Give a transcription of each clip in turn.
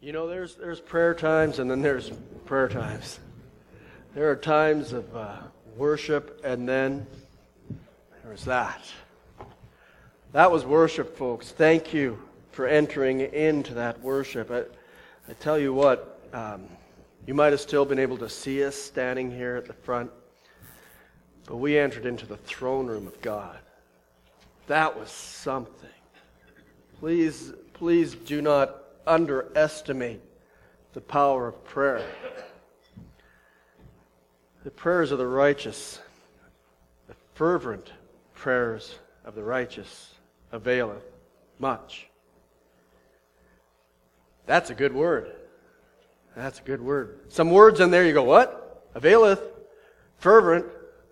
You know, there's prayer times and then there's prayer times. There are times of worship and then there's that. That was worship, folks. Thank you for entering into that worship. I tell you what, you might have still been able to see us standing here at the front, but we entered into the throne room of God. That was something. Please do not underestimate the power of prayer. The prayers of the righteous, the fervent prayers of the righteous availeth much. That's a good word. That's a good word. Some words in there you go, what? Availeth, fervent.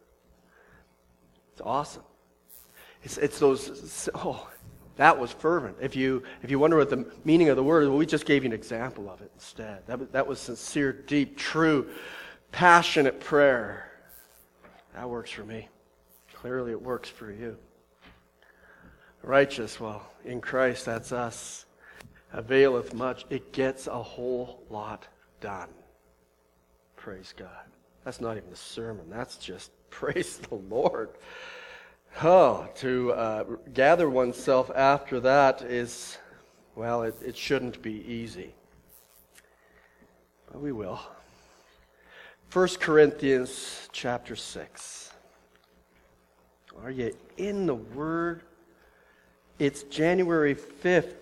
It's awesome. It's those, that was fervent. If you wonder what the meaning of the word is, well, we just gave you an example of it instead. That was sincere, deep, true, passionate prayer. That works for me. Clearly it works for you. Righteous, well, in Christ, that's us. Availeth much. It gets a whole lot done. Praise God. That's not even a sermon. That's just praise the Lord. Oh, to gather oneself after that is, well, it shouldn't be easy. But we will. 1 Corinthians chapter 6. Are you in the Word? It's January 5th.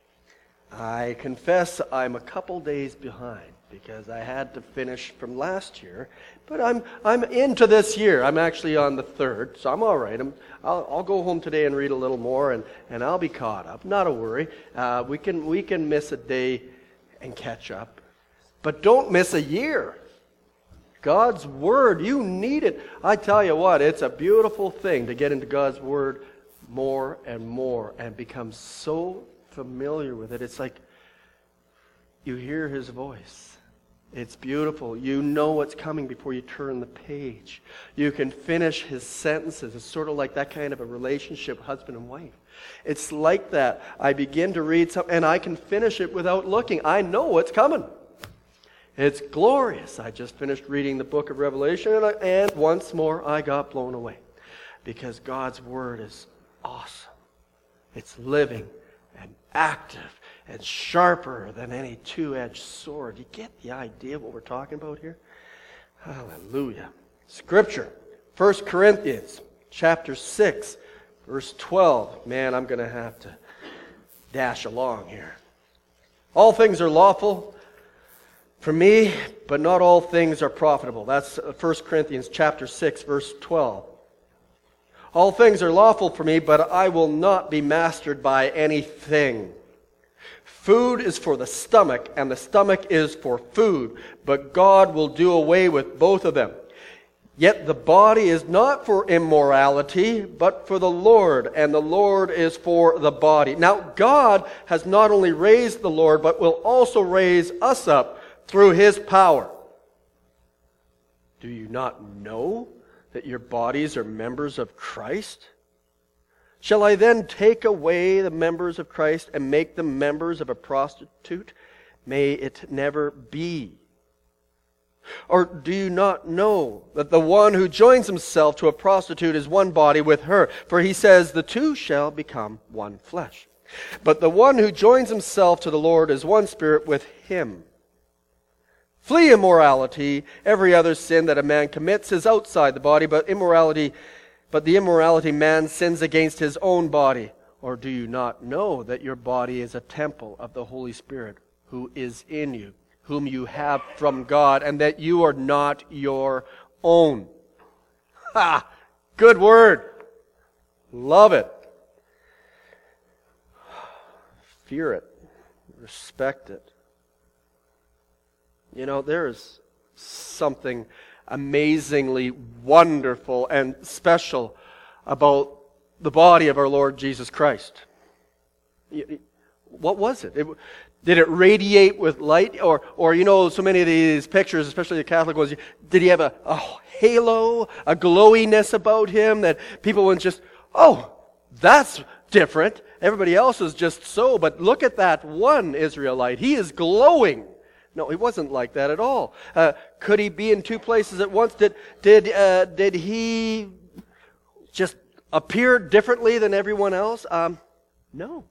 I confess I'm a couple days behind because I had to finish from last year. But I'm into this year. I'm actually on the 3rd, so I'm all right. I'll go home today and read a little more, and I'll be caught up. Not a worry. We can miss a day and catch up. But don't miss a year. God's Word, you need it. I tell you what, it's a beautiful thing to get into God's Word more and become so familiar with it. It's like you hear His voice. It's beautiful. You know what's coming before you turn the page. You can finish His sentences. It's sort of like that kind of a relationship, husband and wife. It's like that. I begin to read something and I can finish it without looking. I know what's coming. It's glorious. I just finished reading the book of Revelation and once more I got blown away. Because God's Word is awesome. It's living and active and sharper than any two-edged sword. You get the idea of what we're talking about here? Hallelujah. Scripture, 1 Corinthians chapter 6, verse 12. Man, I'm going to have to dash along here. All things are lawful for me, but not all things are profitable. That's 1 Corinthians chapter 6, verse 12. All things are lawful for me, but I will not be mastered by anything. Food is for the stomach, and the stomach is for food, but God will do away with both of them. Yet the body is not for immorality, but for the Lord, and the Lord is for the body. Now, God has not only raised the Lord, but will also raise us up through His power. Do you not know that your bodies are members of Christ? Shall I then take away the members of Christ and make them members of a prostitute? May it never be. Or do you not know that the one who joins himself to a prostitute is one body with her? For He says, the two shall become one flesh. But the one who joins himself to the Lord is one spirit with Him. Flee immorality. Every other sin that a man commits is outside the body, but the immorality man sins against his own body. Or do you not know that your body is a temple of the Holy Spirit who is in you, whom you have from God, and that you are not your own? Ha! Good word. Love it. Fear it. Respect it. You know, there is something amazingly wonderful and special about the body of our Lord Jesus Christ. What was it? Did it radiate with light? Or you know, so many of these pictures, especially the Catholic ones, did He have a halo, a glowiness about Him that people would just, oh, that's different. everybody else is just so, but look at that one Israelite. He is glowing. No, he wasn't like that at all. Could he be in two places at once? Did he just appear differently than everyone else? No.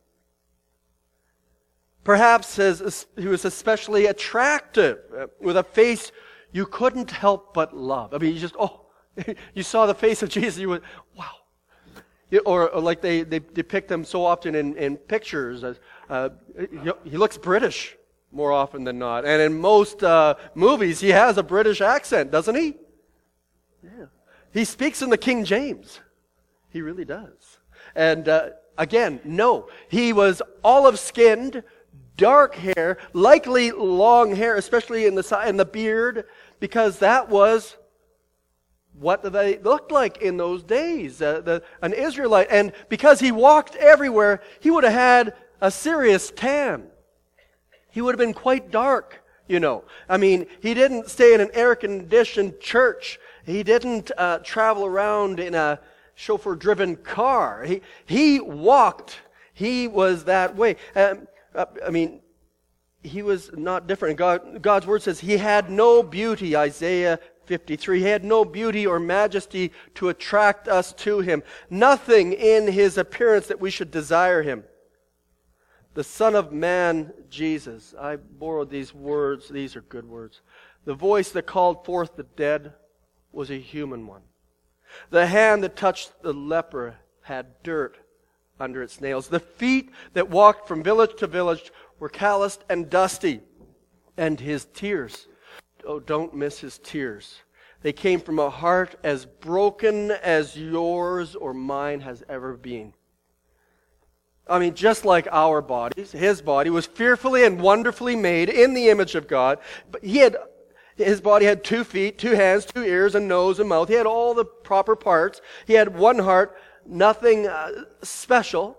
Perhaps he was especially attractive, with a face you couldn't help but love. I mean, you saw the face of Jesus, you went, wow. Or like they depict him so often in pictures, as he looks British more often than not. And in most movies, he has a British accent, doesn't he? Yeah. He speaks in the King James. He really does. And again, no. He was olive-skinned, dark hair, likely long hair, especially in the beard, because that was what they looked like in those days. An Israelite. And because he walked everywhere, he would have had a serious tan. He would have been quite dark, you know. I mean, he didn't stay in an air-conditioned church. He didn't travel around in a chauffeur-driven car. He walked. He was that way. I mean, he was not different. God's word says he had no beauty, Isaiah 53. He had no beauty or majesty to attract us to him. Nothing in his appearance that we should desire him. The Son of Man, Jesus. I borrowed these words. These are good words. The voice that called forth the dead was a human one. The hand that touched the leper had dirt under its nails. The feet that walked from village to village were calloused and dusty. And his tears, oh, don't miss his tears. They came from a heart as broken as yours or mine has ever been. I mean, just like our bodies, his body was fearfully and wonderfully made in the image of God. But his body had 2 feet, 2 hands, 2 ears, a nose, a mouth. He had all the proper parts. He had one heart, nothing special.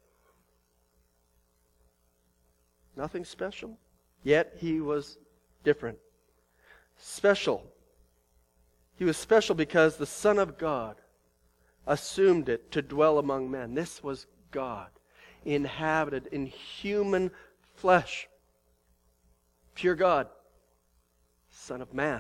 Nothing special. Yet he was different. Special. He was special because the Son of God assumed it to dwell among men. This was God, inhabited in human flesh. Pure God, Son of Man.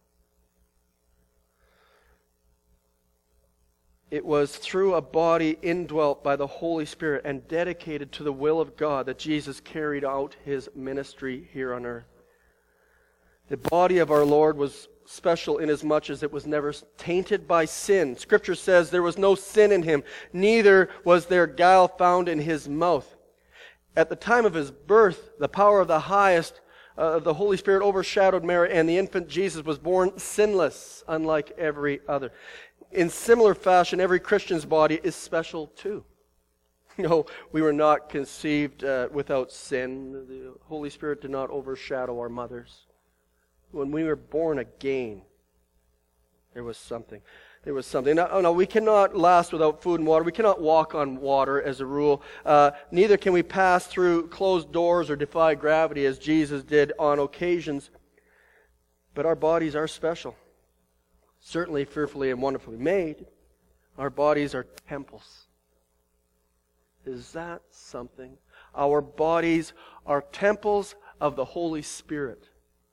It was through a body indwelt by the Holy Spirit and dedicated to the will of God that Jesus carried out his ministry here on earth. The body of our Lord was special inasmuch as it was never tainted by sin. Scripture says there was no sin in him, neither was there guile found in his mouth. At the time of his birth, the power of the highest, the Holy Spirit overshadowed Mary, and the infant Jesus was born sinless, unlike every other. In similar fashion, every Christian's body is special too. No, we were not conceived without sin. The Holy Spirit did not overshadow our mothers. When we were born again, there was something. There was something. No, we cannot last without food and water. We cannot walk on water as a rule. Neither can we pass through closed doors or defy gravity as Jesus did on occasions. But our bodies are special. Certainly fearfully and wonderfully made. Our bodies are temples. Is that something? Our bodies are temples of the Holy Spirit.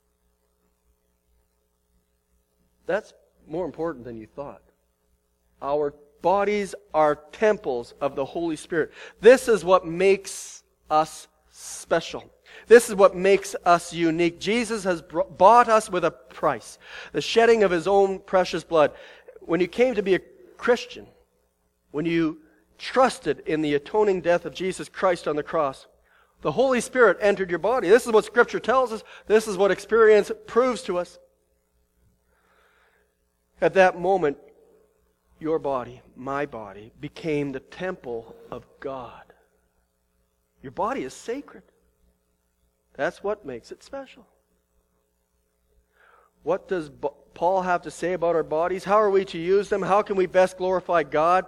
That's more important than you thought. Our bodies are temples of the Holy Spirit. This is what makes us special. This is what makes us unique. Jesus has bought us with a price. The shedding of his own precious blood. When you came to be a Christian, when you trusted in the atoning death of Jesus Christ on the cross, the Holy Spirit entered your body. This is what Scripture tells us. This is what experience proves to us. At that moment, your body, my body, became the temple of God. Your body is sacred. That's what makes it special. What does Paul have to say about our bodies? How are we to use them? How can we best glorify God?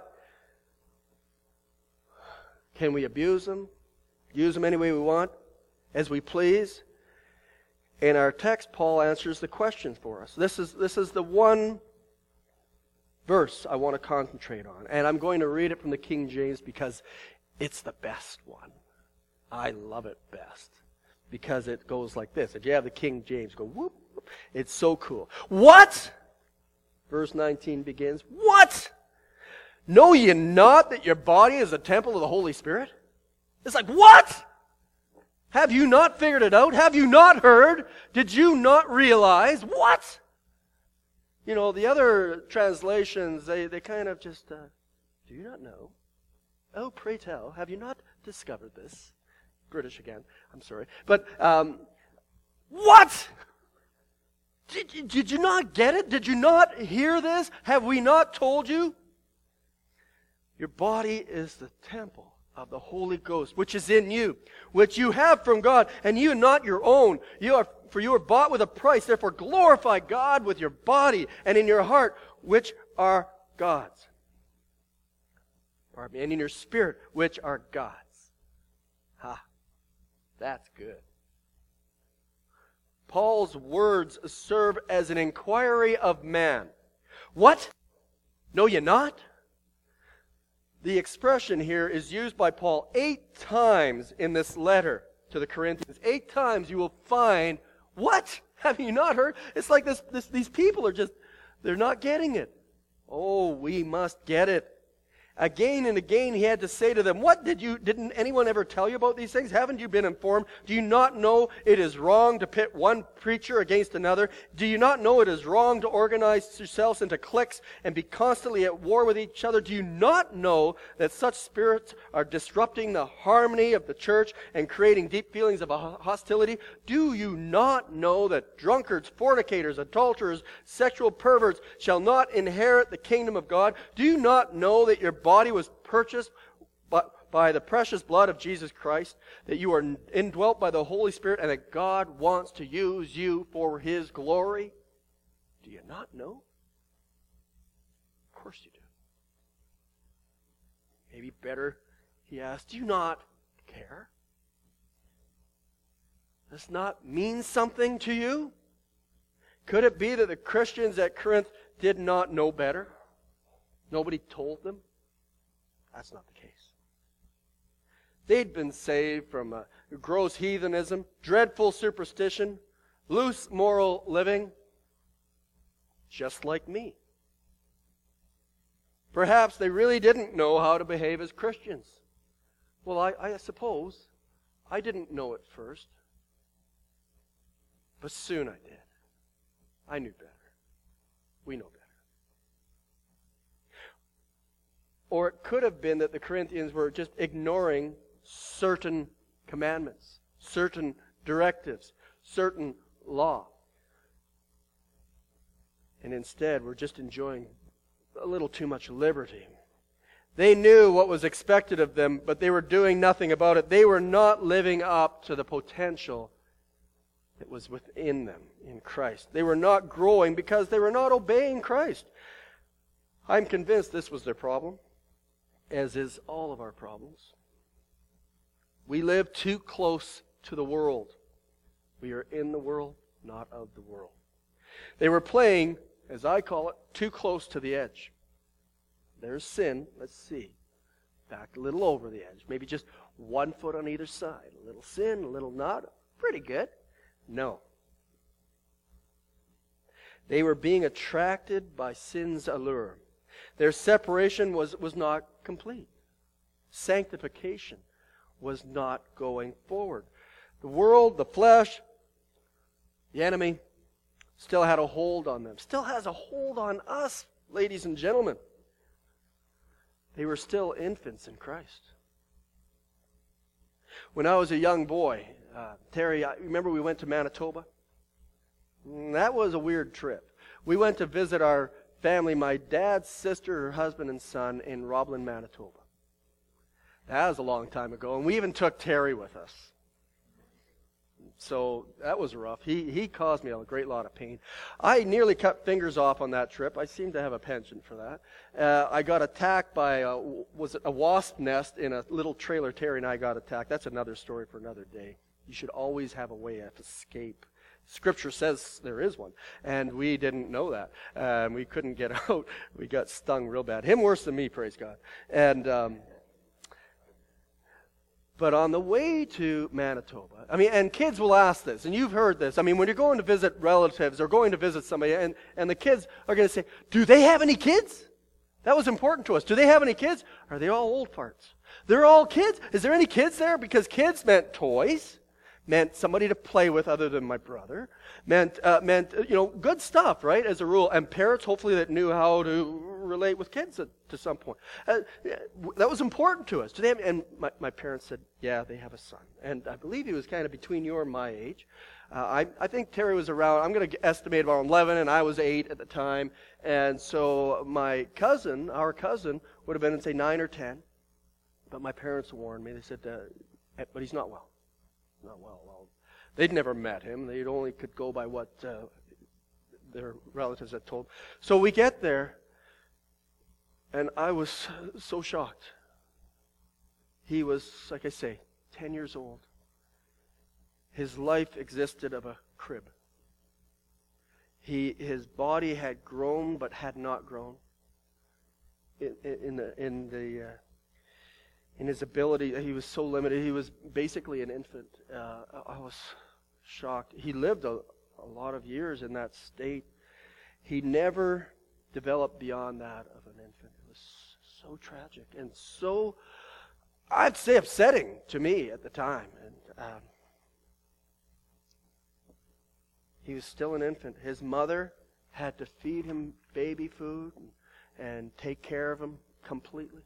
Can we abuse them? Use them any way we want? As we please? In our text, Paul answers the question for us. This is the one verse I want to concentrate on. And I'm going to read it from the King James because It's the best one. I love it best because it goes like this. If you have the King James, go whoop, whoop. It's so cool. What? Verse 19 begins, what? Know ye not that your body is a temple of the Holy Spirit? It's like, what? Have you not figured it out? Have you not heard? Did you not realize? What? You know, the other translations, they kind of just, do you not know? Oh, pray tell, have you not discovered this? British again, I'm sorry. But, what? Did you not get it? Did you not hear this? Have we not told you? Your body is the temple of the Holy Ghost, which is in you, which you have from God, and you are not your own. For you are bought with a price. Therefore glorify God with your body and in your heart, which are God's. Pardon me, and in your spirit, which are God's. Ha, that's good. Paul's words serve as an inquiry of man. What? Know ye not? The expression here is used by Paul 8 times in this letter to the Corinthians. 8 times you will find, what? Have you not heard? It's like these people are just, they're not getting it. Oh, we must get it. Again and again he had to say to them, didn't anyone ever tell you about these things? Haven't you been informed? Do you not know it is wrong to pit one preacher against another? Do you not know it is wrong to organize yourselves into cliques and be constantly at war with each other? Do you not know that such spirits are disrupting the harmony of the church and creating deep feelings of hostility? Do you not know that drunkards, fornicators, adulterers, sexual perverts shall not inherit the kingdom of God? Do you not know that your body was purchased by the precious blood of Jesus Christ, that you are indwelt by the Holy Spirit, and that God wants to use you for His glory? Do you not know? Of course you do. Maybe better, he asked, do you not care? Does this not mean something to you? Could it be that the Christians at Corinth did not know better? Nobody told them? That's not the case. They'd been saved from gross heathenism, dreadful superstition, loose moral living, just like me. Perhaps they really didn't know how to behave as Christians. Well, I suppose I didn't know it first, but soon I did. I knew better. We know better. Or it could have been that the Corinthians were just ignoring certain commandments, certain directives, certain law. And instead, we're just enjoying a little too much liberty. They knew what was expected of them, but they were doing nothing about it. They were not living up to the potential that was within them in Christ. They were not growing because they were not obeying Christ. I'm convinced this was their problem, as is all of our problems. We live too close to the world. We are in the world, not of the world. They were playing, as I call it, too close to the edge. There's sin. Let's see. Back a little over the edge. Maybe just 1 foot on either side. A little sin, a little not. Pretty good. No. They were being attracted by sin's allure. Their separation was not complete. Sanctification was not going forward. The world, the flesh, the enemy still had a hold on them. Still has a hold on us, ladies and gentlemen. They were still infants in Christ. When I was a young boy, Terry, remember we went to Manitoba? That was a weird trip. We went to visit our family, my dad's sister, her husband, and son in Roblin, Manitoba. That was a long time ago, and we even took Terry with us. So that was rough. He caused me a great lot of pain. I nearly cut fingers off on that trip. I seem to have a penchant for that. I got attacked by a wasp nest in a little trailer. Terry and I got attacked. That's another story for another day. You should always have a way of escape. Scripture says there is one, and we didn't know that. We couldn't get out. We got stung real bad. Him worse than me, praise God. And But on the way to Manitoba, and kids will ask this, and you've heard this. When you're going to visit relatives or going to visit somebody, and the kids are going to say, do they have any kids? That was important to us. Do they have any kids? Are they all old farts? They're all kids? Is there any kids there? Because kids meant toys, meant somebody to play with other than my brother, meant good stuff, right, as a rule. And parents, hopefully, that knew how to relate with kids to some point. That was important to us. And my parents said, yeah, they have a son. And I believe he was kind of between your and my age. I think Terry was around, I'm going to estimate about 11, and I was 8 at the time. And so our cousin, would have been, say, 9 or 10. But my parents warned me. They said, but he's not well. Not well. Well, they'd never met him. They only could go by what their relatives had told. So we get there, and I was so shocked. He was, like I say, 10 years old. His life existed of a crib. His body had grown but had not grown. In his ability, he was so limited. He was basically an infant. I was shocked. He lived a lot of years in that state. He never developed beyond that of an infant. It was so tragic and so, I'd say, upsetting to me at the time. And he was still an infant. His mother had to feed him baby food and take care of him completely.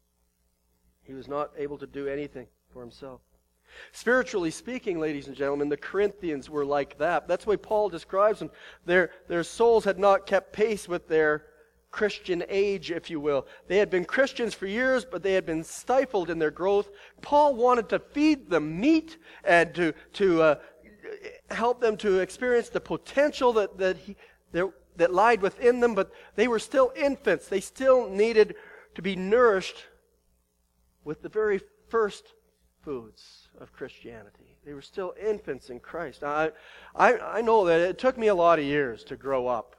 He was not able to do anything for himself. Spiritually speaking, ladies and gentlemen, the Corinthians were like that. That's the way Paul describes them. Their souls had not kept pace with their Christian age, if you will. They had been Christians for years, but they had been stifled in their growth. Paul wanted to feed them meat and to help them to experience the potential that lied within them, but they were still infants. They still needed to be nourished with the very first foods of Christianity. They were still infants in Christ. Now, I know that it took me a lot of years to grow up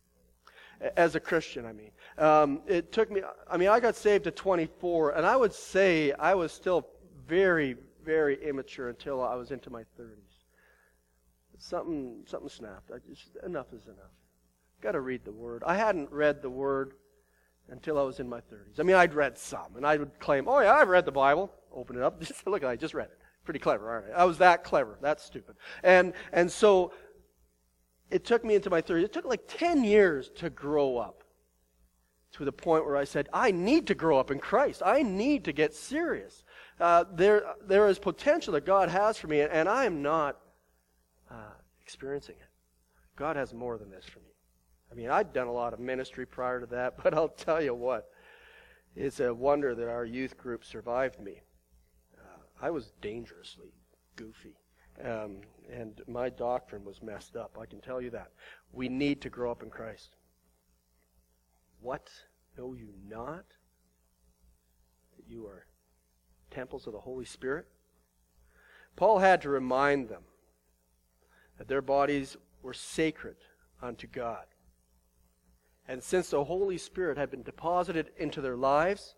as a Christian, It took me, I got saved at 24, and I would say I was still very, very immature until I was into my 30s. Something snapped. Enough is enough. Got to read the Word. I hadn't read the Word until I was in my 30s. I'd read some, and I would claim, oh yeah, I've read the Bible. Open it up. Look, I just read it. Pretty clever, aren't I? I was that clever. That's stupid. And so it took me into my 30s. It took like 10 years to grow up to the point where I said, I need to grow up in Christ. I need to get serious. There is potential that God has for me, and I am not experiencing it. God has more than this for me. I'd done a lot of ministry prior to that, but I'll tell you what, it's a wonder that our youth group survived me. I was dangerously goofy, and my doctrine was messed up, I can tell you that. We need to grow up in Christ. What? Know you not that you are temples of the Holy Spirit? Paul had to remind them that their bodies were sacred unto God. And since the Holy Spirit had been deposited into their lives,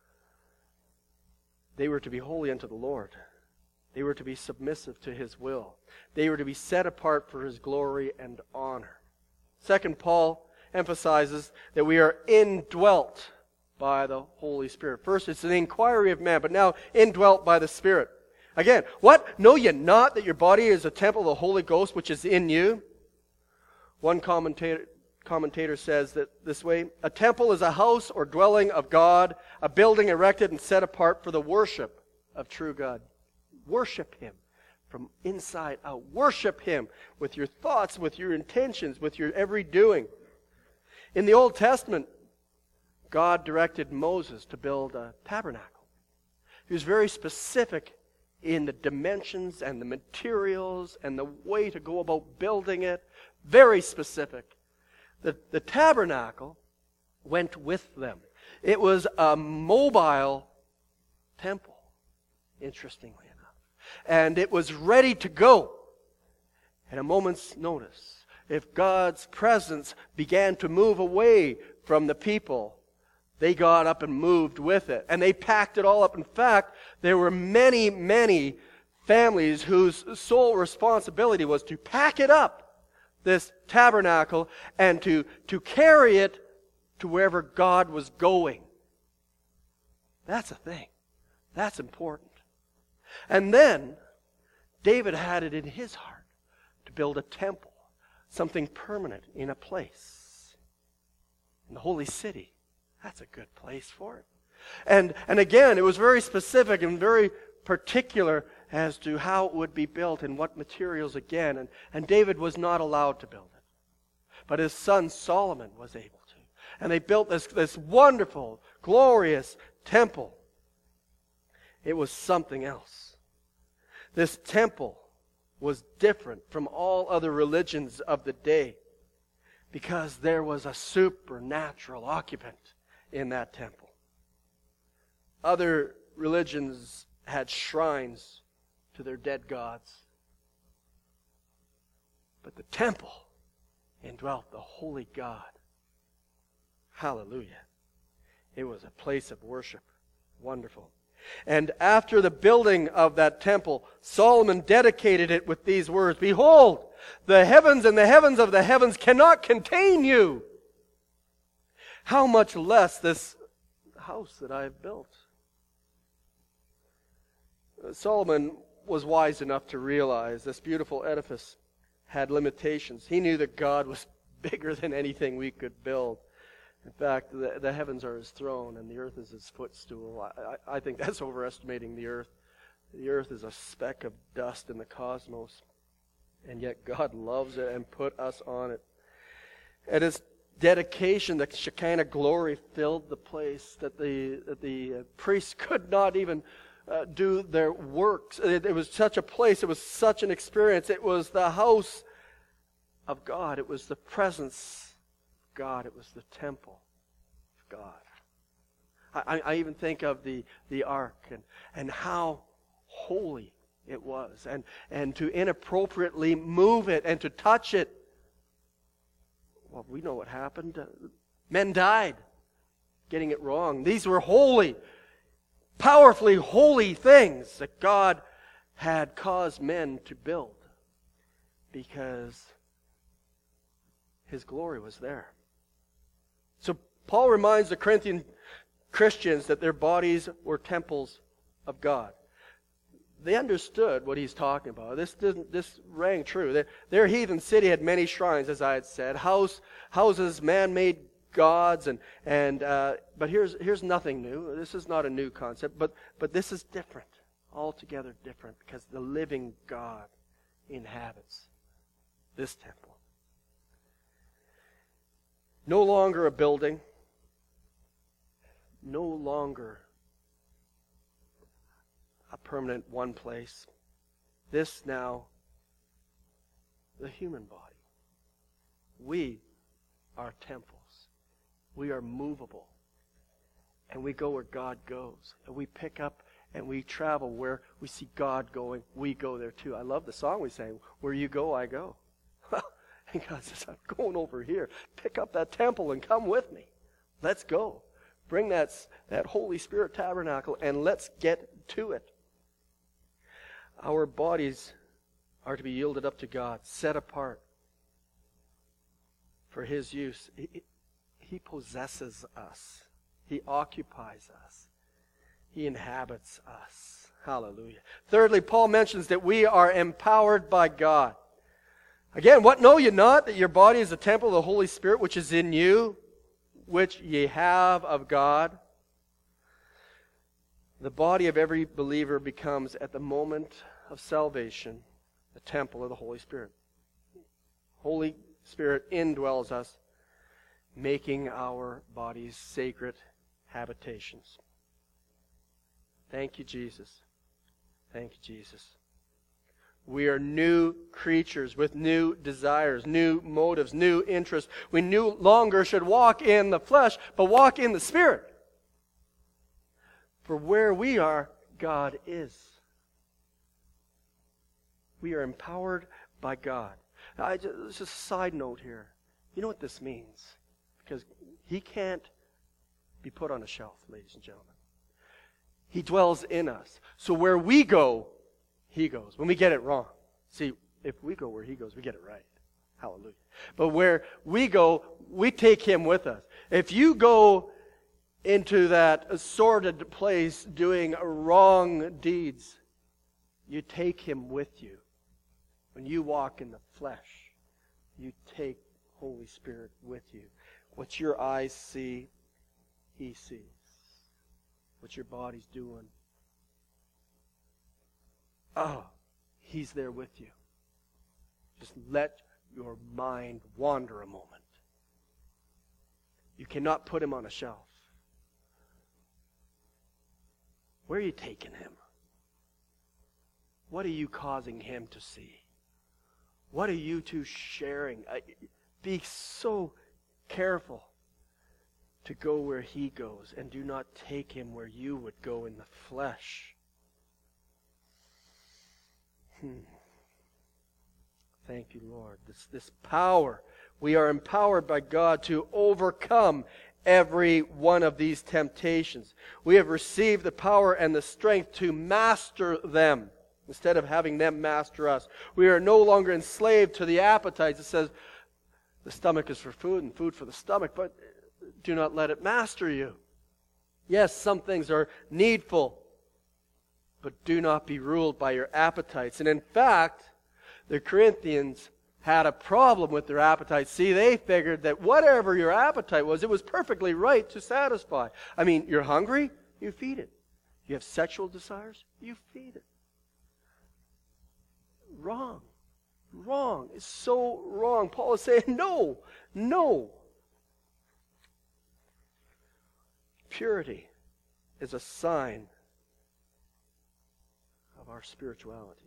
they were to be holy unto the Lord. They were to be submissive to His will. They were to be set apart for His glory and honor. Second, Paul emphasizes that we are indwelt by the Holy Spirit. First, it's an inquiry of man, but now indwelt by the Spirit. Again, what? Know ye not that your body is a temple of the Holy Ghost which is in you? One commentator says that this way: a temple is a house or dwelling of God, a building erected and set apart for the worship of true God. Worship Him from inside out. Worship Him with your thoughts, with your intentions, with your every doing. In the Old Testament, God directed Moses to build a tabernacle. He was very specific in the dimensions and the materials and the way to go about building it. Very specific. The tabernacle went with them. It was a mobile temple, interestingly enough. And it was ready to go at a moment's notice. If God's presence began to move away from the people, They got up and moved with it, and they packed it all up. In fact, there were many, many families whose sole responsibility was to pack it up, this tabernacle, and to carry it to wherever God was going. That's a thing. That's important. And then, David had it in his heart to build a temple, something permanent in a place, in the holy city. That's a good place for it. And again, it was very specific and very particular as to how it would be built and what materials again. And David was not allowed to build it. But his son Solomon was able to. And they built this wonderful, glorious temple. It was something else. This temple was different from all other religions of the day because there was a supernatural occupant in that temple. Other religions had shrines to their dead gods. But the temple indwelt the holy God. Hallelujah. It was a place of worship. Wonderful. And after the building of that temple, Solomon dedicated it with these words, "Behold, the heavens and the heavens of the heavens cannot contain you. How much less this house that I have built." Solomon was wise enough to realize this beautiful edifice had limitations. He knew that God was bigger than anything we could build. In fact, the heavens are his throne and the earth is his footstool. I think that's overestimating the earth. The earth is a speck of dust in the cosmos. And yet God loves it and put us on it. At his dedication, the Shekinah glory filled the place that the priests could not even do their works. It was such a place. It was such an experience. It was the house of God. It was the presence of God. It was the temple of God. I even think of the ark and how holy it was. And to inappropriately move it and to touch it. Well, we know what happened. Men died getting it wrong. These were holy, powerfully holy things that God had caused men to build because His glory was there. So Paul reminds the Corinthian Christians that their bodies were temples of God. They understood what he's talking about. This rang true. Their heathen city had many shrines, as I had said, houses, man-made gods, but here's nothing new. This is not a new concept, but this is different, altogether different, because the living God inhabits this temple. No longer a building, no longer a permanent one place. This now, the human body. We are temples. We are movable. And we go where God goes. And we pick up and we travel where we see God going. We go there too. I love the song we sang, "Where you go, I go." And God says, "I'm going over here. Pick up that temple and come with me. Let's go. Bring that Holy Spirit tabernacle and let's get to it." Our bodies are to be yielded up to God, set apart for His use. He possesses us. He occupies us. He inhabits us. Hallelujah. Thirdly, Paul mentions that we are empowered by God. Again, what know ye not, that your body is a temple of the Holy Spirit which is in you, which ye have of God? The body of every believer becomes, at the moment of salvation, the temple of the Holy Spirit. Holy Spirit indwells us, making our bodies sacred habitations. Thank you, Jesus. Thank you, Jesus. We are new creatures with new desires, new motives, new interests. We no longer should walk in the flesh, but walk in the Spirit. For where we are, God is. We are empowered by God. Now, just a side note here. You know what this means? Because He can't be put on a shelf, ladies and gentlemen. He dwells in us. So where we go, he goes. When we get it wrong. See, if we go where he goes, we get it right. Hallelujah. But where we go, we take him with us. If you go into that sordid place doing wrong deeds, you take him with you. When you walk in the flesh, you take Holy Spirit with you. What your eyes see, he sees. What your body's doing, he's there with you. Just let your mind wander a moment. You cannot put him on a shelf. Where are you taking him? What are you causing him to see? What are you two sharing? Be so careful to go where he goes, and do not take him where you would go in the flesh. Thank you, Lord. This power, we are empowered by God to overcome every one of these temptations. We have received the power and the strength to master them instead of having them master us. We are no longer enslaved to the appetites. It says the stomach is for food and food for the stomach, but do not let it master you. Yes, some things are needful, but do not be ruled by your appetites. And in fact, the Corinthians had a problem with their appetites. See, they figured that whatever your appetite was, it was perfectly right to satisfy. I mean, you're hungry, you feed it. You have sexual desires, you feed it. Wrong. Wrong. It's so wrong. Paul is saying, no. Purity is a sign of our spirituality.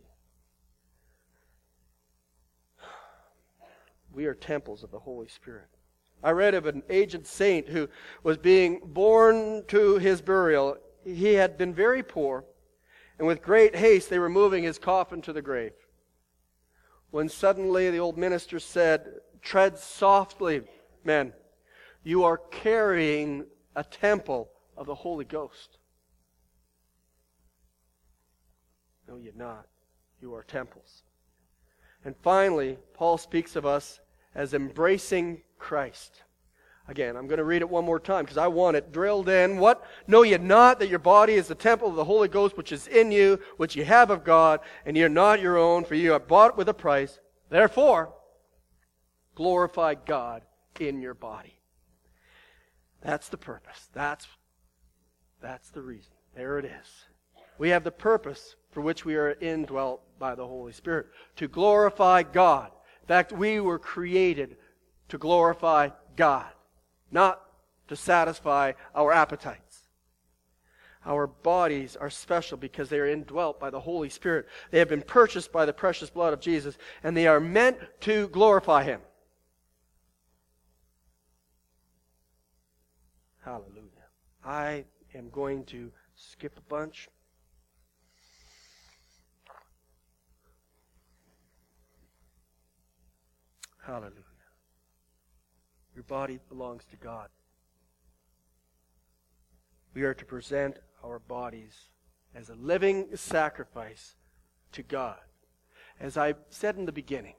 We are temples of the Holy Spirit. I read of an aged saint who was being borne to his burial. He had been very poor, and with great haste they were moving his coffin to the grave. When suddenly the old minister said, "Tread softly, men. You are carrying a temple of the Holy Ghost." No, you're not. You are temples. And finally, Paul speaks of us as embracing Christ. Again, I'm going to read it one more time because I want it drilled in. What? Know ye not that your body is the temple of the Holy Ghost which is in you, which ye have of God, and ye are not your own, for you are bought with a price. Therefore, glorify God in your body. That's the purpose. That's the reason. There it is. We have the purpose for which we are indwelt by the Holy Spirit, to glorify God. In fact, we were created to glorify God, not to satisfy our appetites. Our bodies are special because they are indwelt by the Holy Spirit. They have been purchased by the precious blood of Jesus, and they are meant to glorify Him. Hallelujah. I am going to skip a bunch. Hallelujah. Your body belongs to God. We are to present our bodies as a living sacrifice to God. As I said in the beginning,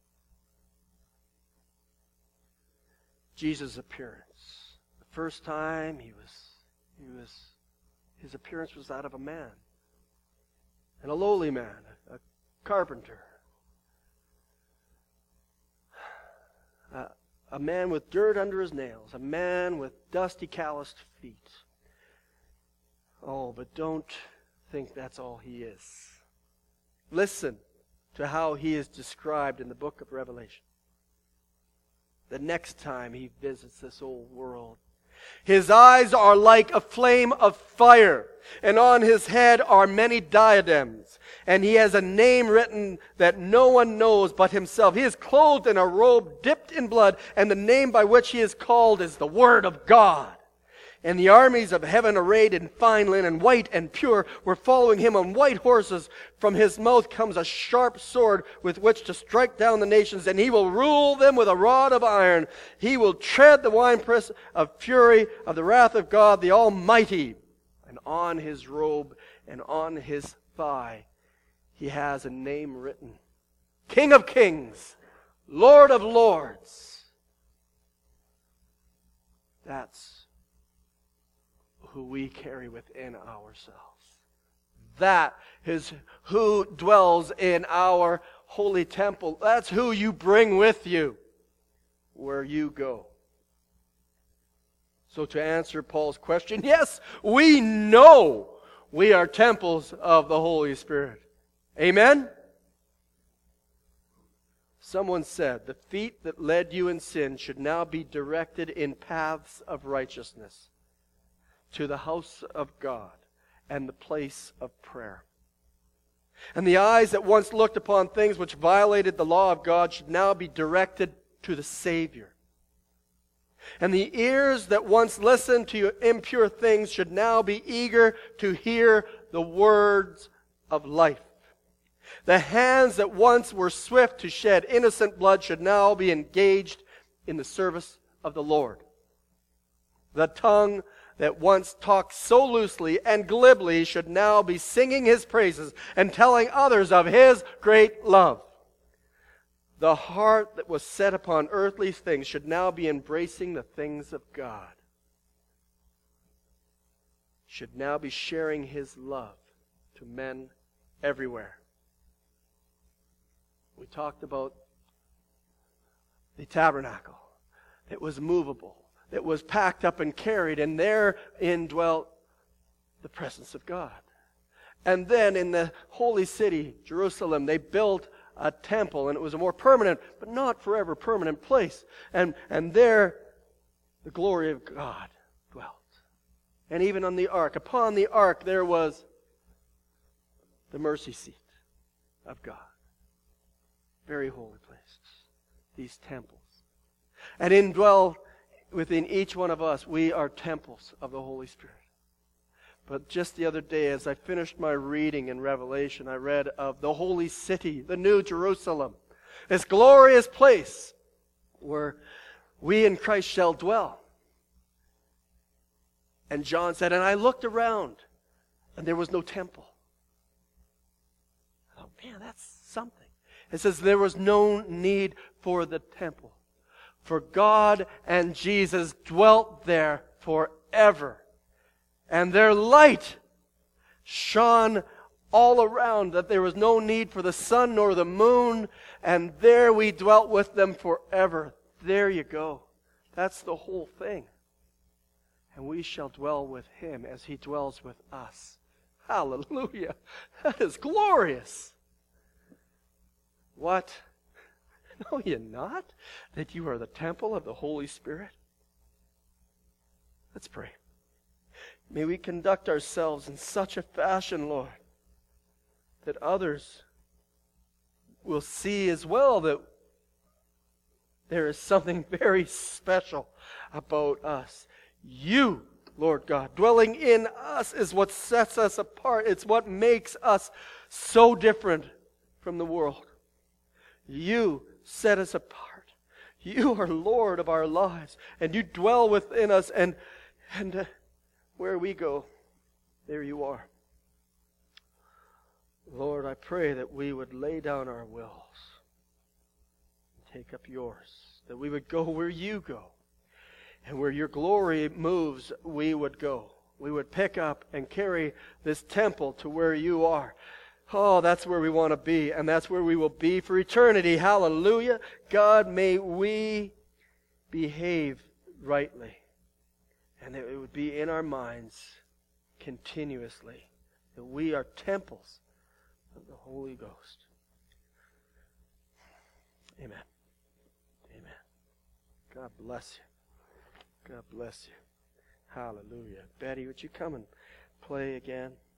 Jesus' appearance. The first time his appearance was that of a man. And a lowly man, a carpenter. A man with dirt under his nails. A man with dusty, calloused feet. Oh, but don't think that's all he is. Listen to how he is described in the book of Revelation. The next time he visits this old world. His eyes are like a flame of fire, and on his head are many diadems. And he has a name written that no one knows but himself. He is clothed in a robe dipped in blood, and the name by which he is called is the Word of God. And the armies of heaven, arrayed in fine linen, white and pure, were following him on white horses. From his mouth comes a sharp sword with which to strike down the nations, and he will rule them with a rod of iron. He will tread the winepress of fury of the wrath of God the Almighty. And on his robe and on his thigh he has a name written: King of Kings, Lord of Lords. That's who we carry within ourselves. That is who dwells in our holy temple. That's who you bring with you where you go. So to answer Paul's question, yes, we know we are temples of the Holy Spirit. Amen? Someone said, the feet that led you in sin should now be directed in paths of righteousness to the house of God and the place of prayer. And the eyes that once looked upon things which violated the law of God should now be directed to the Savior. And the ears that once listened to impure things should now be eager to hear the words of life. The hands that once were swift to shed innocent blood should now be engaged in the service of the Lord. The tongue that once talked so loosely and glibly should now be singing His praises and telling others of His great love. The heart that was set upon earthly things should now be embracing the things of God. Should now be sharing His love to men everywhere. We talked about the tabernacle that was movable, that was packed up and carried, and therein dwelt the presence of God. And then in the holy city, Jerusalem, they built a temple, and it was a more permanent, but not forever permanent place. And there, the glory of God dwelt. And even on the ark, upon the ark, there was the mercy seat of God. Very holy places, these temples. And indwell within each one of us, we are temples of the Holy Spirit. But just the other day, as I finished my reading in Revelation, I read of the holy city, the New Jerusalem, this glorious place where we in Christ shall dwell. And John said, and I looked around, and there was no temple. Oh man, that's something. It says there was no need for the temple, for God and Jesus dwelt there forever. And their light shone all around, that there was no need for the sun nor the moon, and there we dwelt with them forever. There you go. That's the whole thing. And we shall dwell with Him as He dwells with us. Hallelujah. That is glorious. What? Know ye not that you are the temple of the Holy Spirit? Let's pray. May we conduct ourselves in such a fashion, Lord, that others will see as well that there is something very special about us. You, Lord God, dwelling in us is what sets us apart. It's what makes us so different from the world. You set us apart. You are Lord of our lives, and you dwell within us, and where we go, there you are. Lord, I pray that we would lay down our wills and take up yours, that we would go where you go, and where your glory moves, we would go. We would pick up and carry this temple to where you are. Oh, that's where we want to be, and that's where we will be for eternity. Hallelujah. God, may we behave rightly, and that it would be in our minds continuously that we are temples of the Holy Ghost. Amen. Amen. God bless you. God bless you. Hallelujah. Betty, would you come and play again?